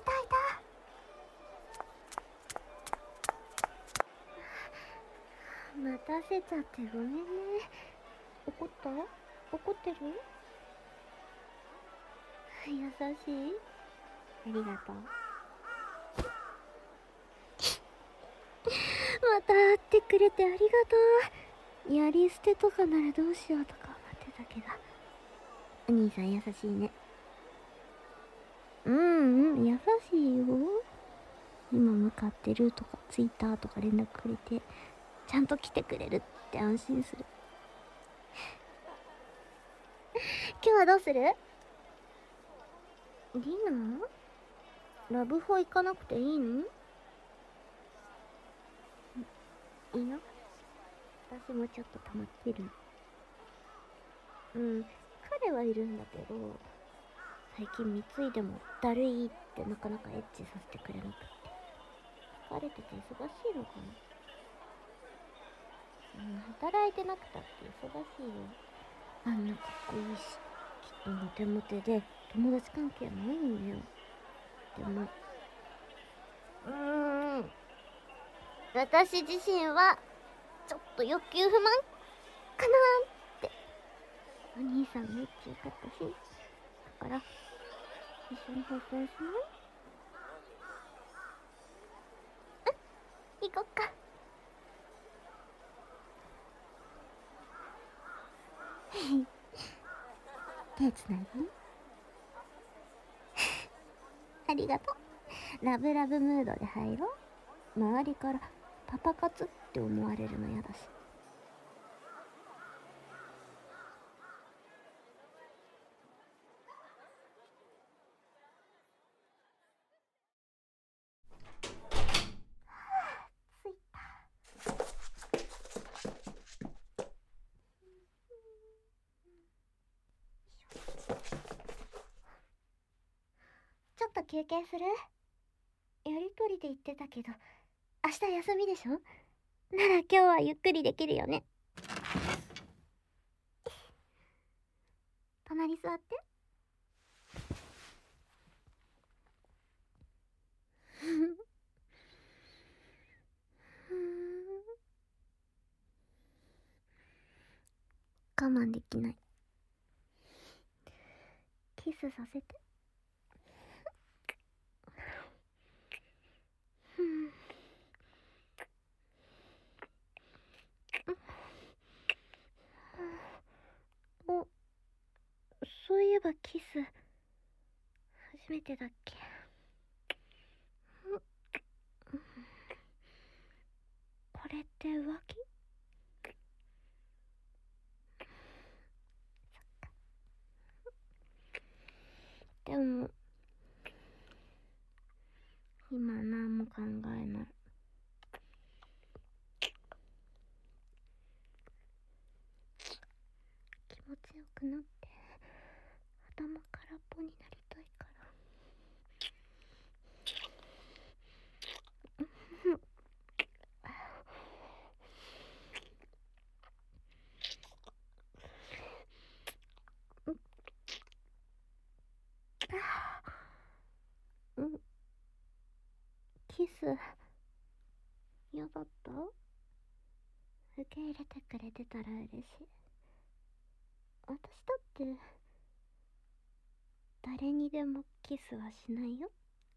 待たせちゃってごめんね。怒った？怒ってる？優しい？ありがとう。また会ってくれてありがとう。やり捨てとかならどうしようとか思ってたけど、お兄さん優しいね。優しいよ。今向かってるとかツイッターとか連絡くれて、ちゃんと来てくれるって安心する。今日はどうする？ディナー？ラブホ行かなくていいの？いいの？私もちょっと溜まってる。彼はいるんだけど、最近貢いでもだるいってなかなかエッチさせてくれなくって。疲れてて忙しいのかな。働いてなくたって忙しいよ。あんなかっこいいし、きっとモテモテで友達関係も多いんだよ。でも私自身はちょっと欲求不満かなーって。お兄さんめっちゃよかったし、だから一緒に放送しない？行こっか。手つなぎ？ありがとう。ラブラブムードで入ろう。周りからパパ活って思われるのやだし。着いた。ちょっと休憩する？やりとりで言ってたけど、明日休みでしょ？なら今日はゆっくりできるよね。隣座って。我慢できない。キスさせて。お、そういえばキス初めてだっけ？これって浮気？でも今何も考えない。気持ちよくなって頭空っぽになりたいから。キス嫌だった？受け入れてくれてたら嬉しい。私だって誰にでもキスはしないよ。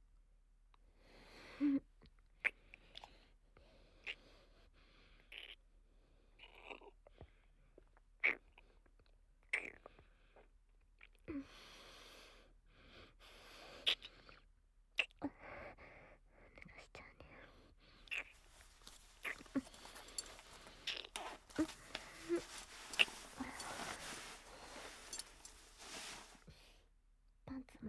パンツも。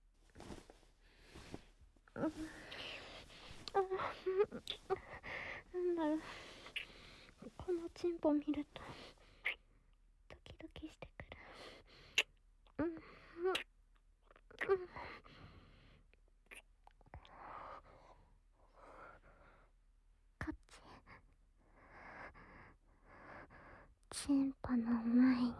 なんだろう、このチンポ見るとドキドキしてくる。こっち、チンポの前に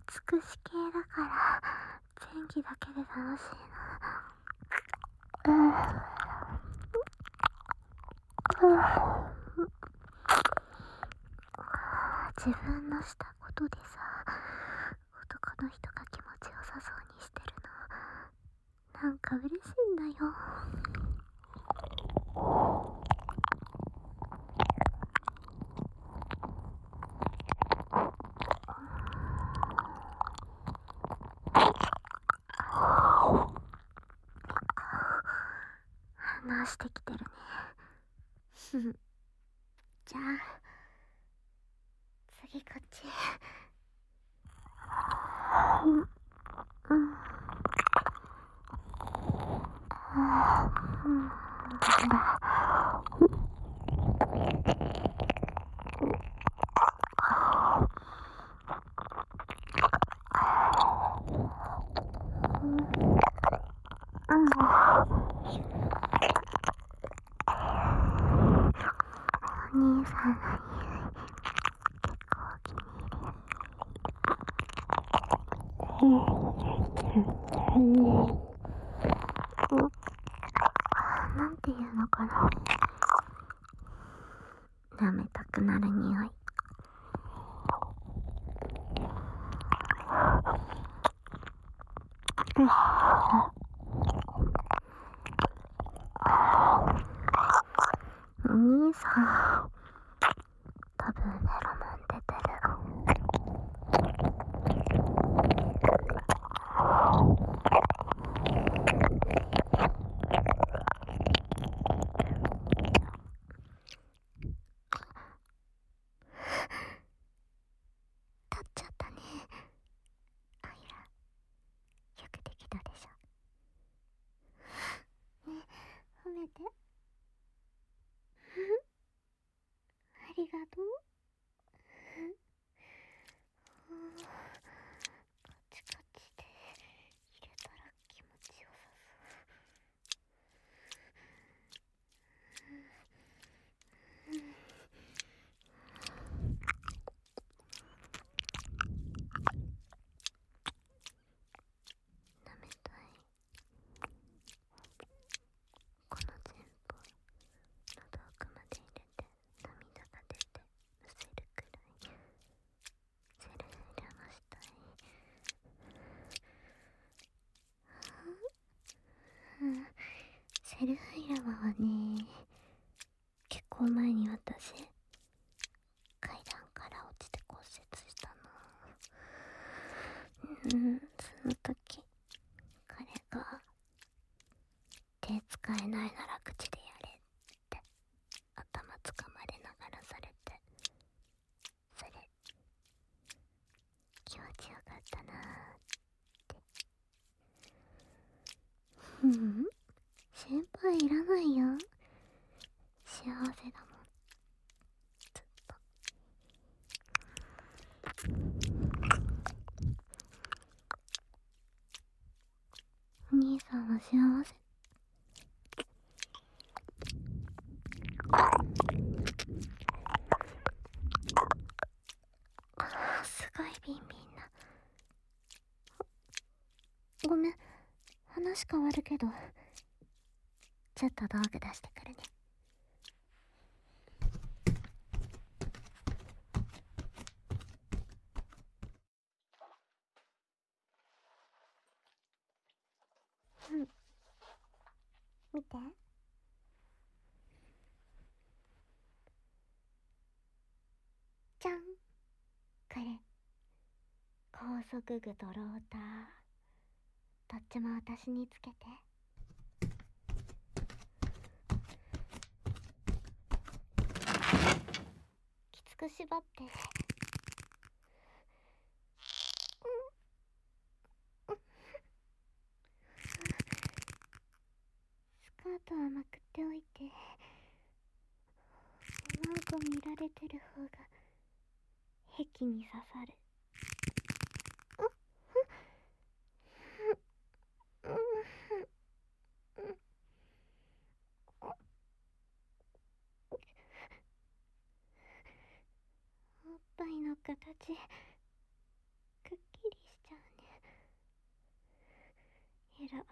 美し系だから前期だけで楽しいな。自分のしたことでさ、男の人が気持ちよさそうにしてるのなんか嬉しいんだよ。話してきてるね。じゃあ次こっち。お兄さんがなんていうのかな、舐めたくなる匂い。お兄さん多分フェロモン出てる。立っちゃったね。あいら、よくできたでしょ。ね、褒めて。ありがとう。こっちこっちで入れたら気持ちよさそう。舐めたい。この全部喉奥まで入れて涙が出てむせるくらいセルフイラはしたい。セルフイラはね、結構前に私階段から落ちて骨折したの。その時彼が手使えないなら口でやれって頭つかまれながらされて、それ気持ちよかったなーって。心配いらないよ、幸せだもんずっと。お兄さんは幸せ。すごいビンビンな。ごめん、話変わるけどちょっと道具出してくるね。見て、じゃん、これ高速具とローター、どっちも私につけて。きつく縛って。スカートはまくっておいて、なんか見られてる方が壁に刺さる。おっぱいの形くっきりろ。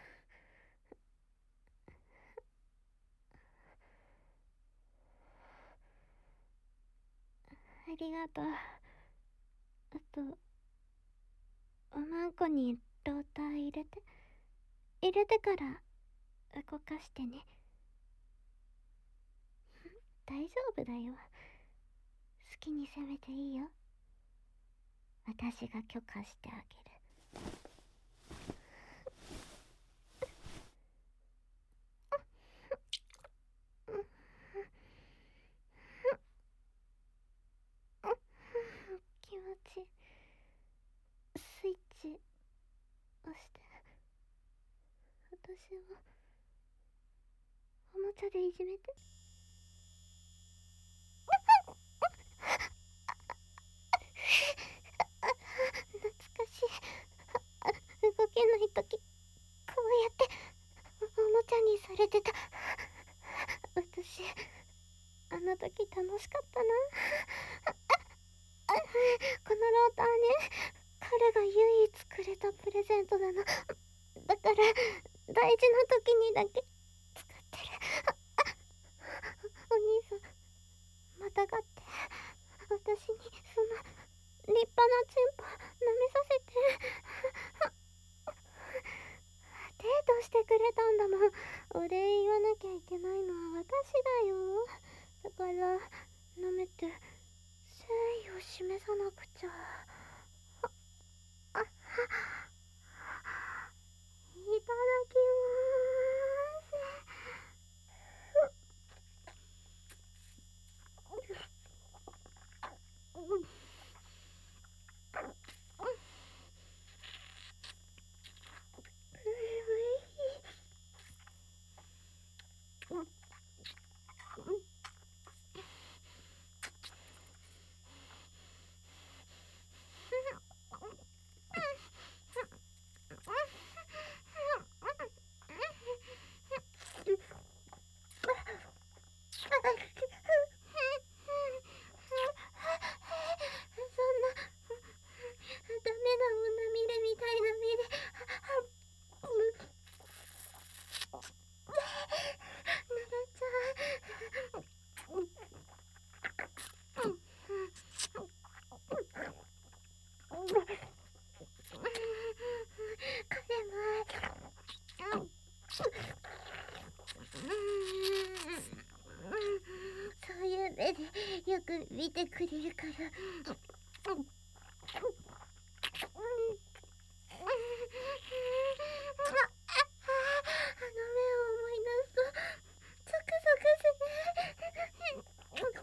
ありがとう。あと、おまんこにローター入れてから動かしてね。大丈夫だよ。好きに攻めていいよ。私が許可してあげる。気持ちいい。スイッチ押して。私をおもちゃでいじめて。懐かしい。動けないとき、こうやっておもちゃにされてた。私、あの時楽しかったな。このローターね、彼が唯一くれたプレゼントなの。だから大事な時にだけ使ってる。お兄さん、またがって、私にその立派なチンポ舐めさせて。デートしてくれたんだもん。お礼言わなきゃいけないのは私だよ。だから舐めて誠意を示さなくちゃ。いただきまーす。ダメな胸見れみたいな目でならちゃう。そういう目でよく見てくれるから。あの目を思い出すとゾクゾクする。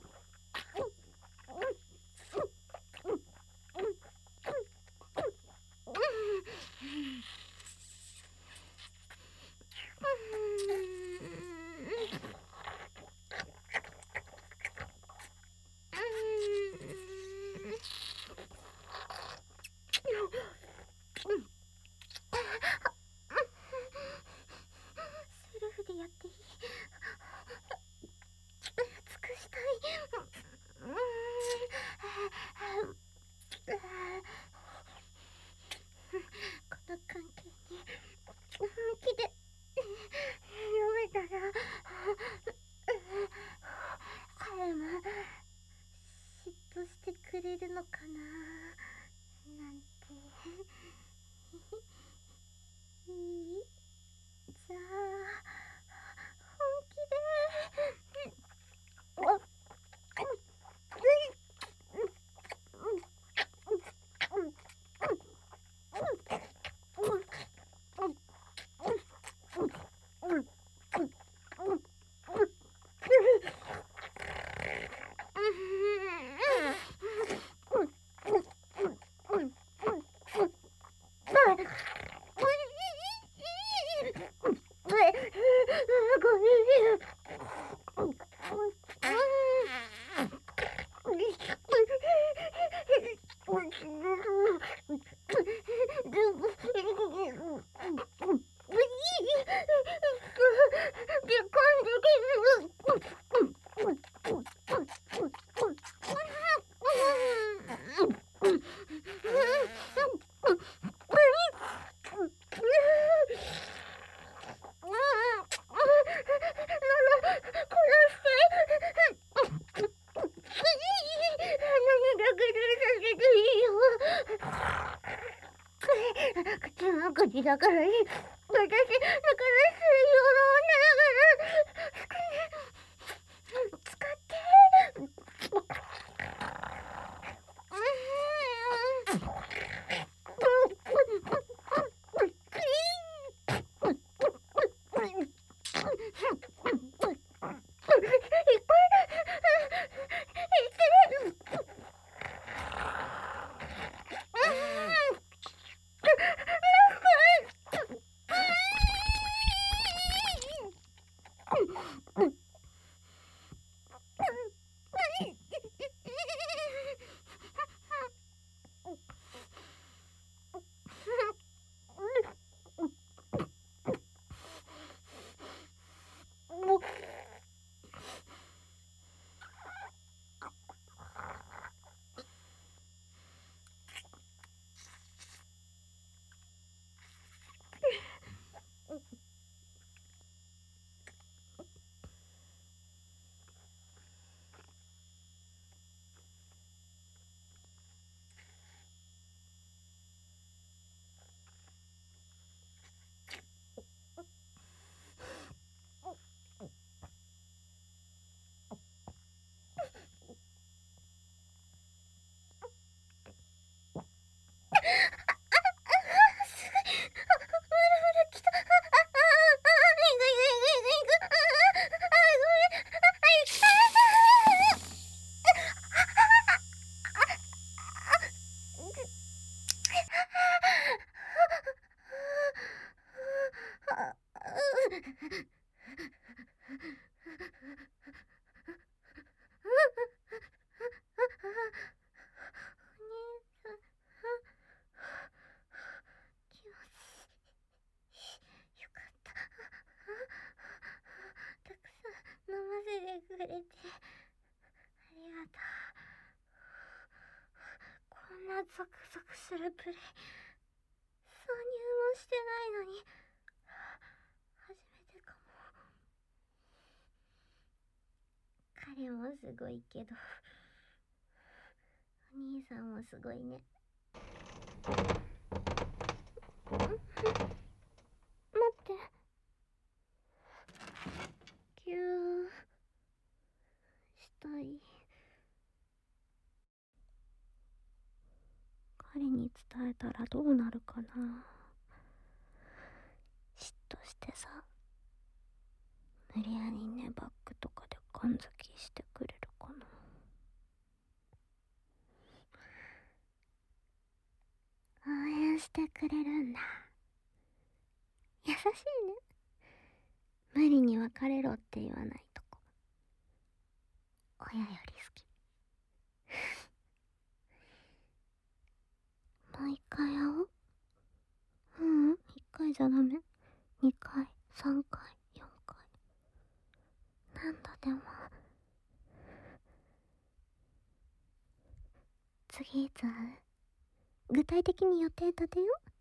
口だからいい。私、だから水曜の女だから、使って。くれてありがとう。こんなゾクゾクするプレイ挿入もしてないのに初めてかも。彼もすごいけどお兄さんもすごいね。待って、ぎゅーしたい。彼に伝えたらどうなるかな。嫉妬してさ、無理やりねバッグとかで感づきしてくれるかな。応援してくれるんだ。優しいね。無理に別れろって言わないとこ親より好き。もう一回会おう。一回じゃダメ。2回、3回、4回、何度でも。次いつ会う？具体的に予定立てよう。